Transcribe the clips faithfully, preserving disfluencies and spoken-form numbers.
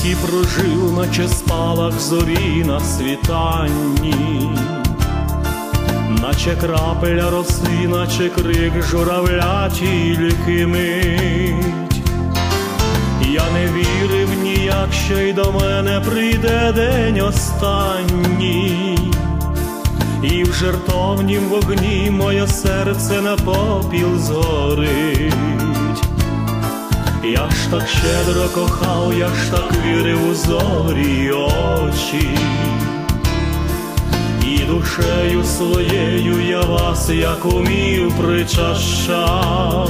світі прожив, наче спалах зорі на світанні, наче крапеля роси, наче крик журавля тільки мить. Я не вірив ніяк, що й до мене прийде день останній, і в жертовнім вогні моє серце на попіл згорить. Я ж так щедро кохав, я ж так вірив у зорі очі, і душею своєю я вас, як умів, причащав.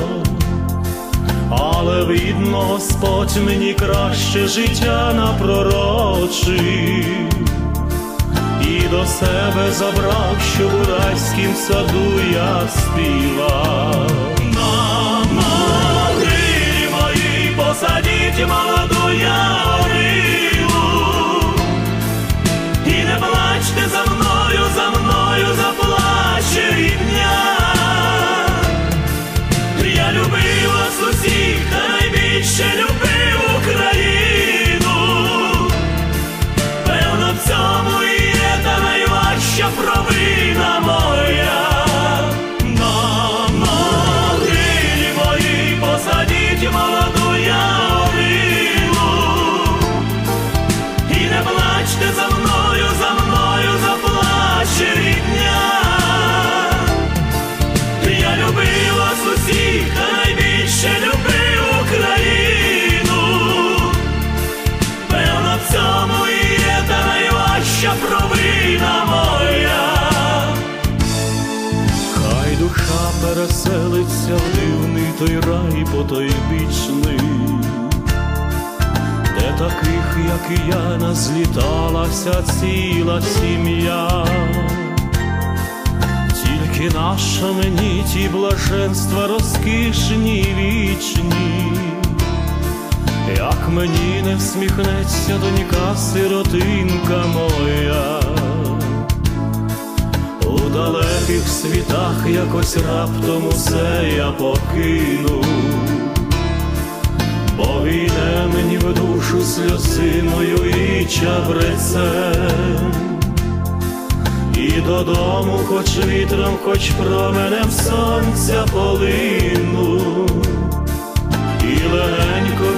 Але, видно, Господь мені краще життя напророчив і до себе забрав, щоб у райськім саду я співав. На могилі моїй посадіть молоду ялинку, і не плачте за мною, за мною заплаче рідня. Я любив вас усіх, та найбільше любив Україну. Певно, в цьому і є та найважча провина моя. На могилі моїй посадіть молоду ялинку, і не плачте за мною, за мною заплаче рідня. Я любив вас усіх, та найбільше любив Україну. Певно, в цьому і є та найважча провина моя. Хай душа переселиться в дивний той рай потойбічний, де таких, як і я, назліталася ціла сім'я. Тільки наша мені ті блаженства розкішні й вічні, як мені не всміхнеться донька сиротинка моя. У далеких світах якось раптом усе я покину, бо війне мені в душу сльозиною і чабрецем. І додому хоч вітром, хоч променем сонця полину, і легенько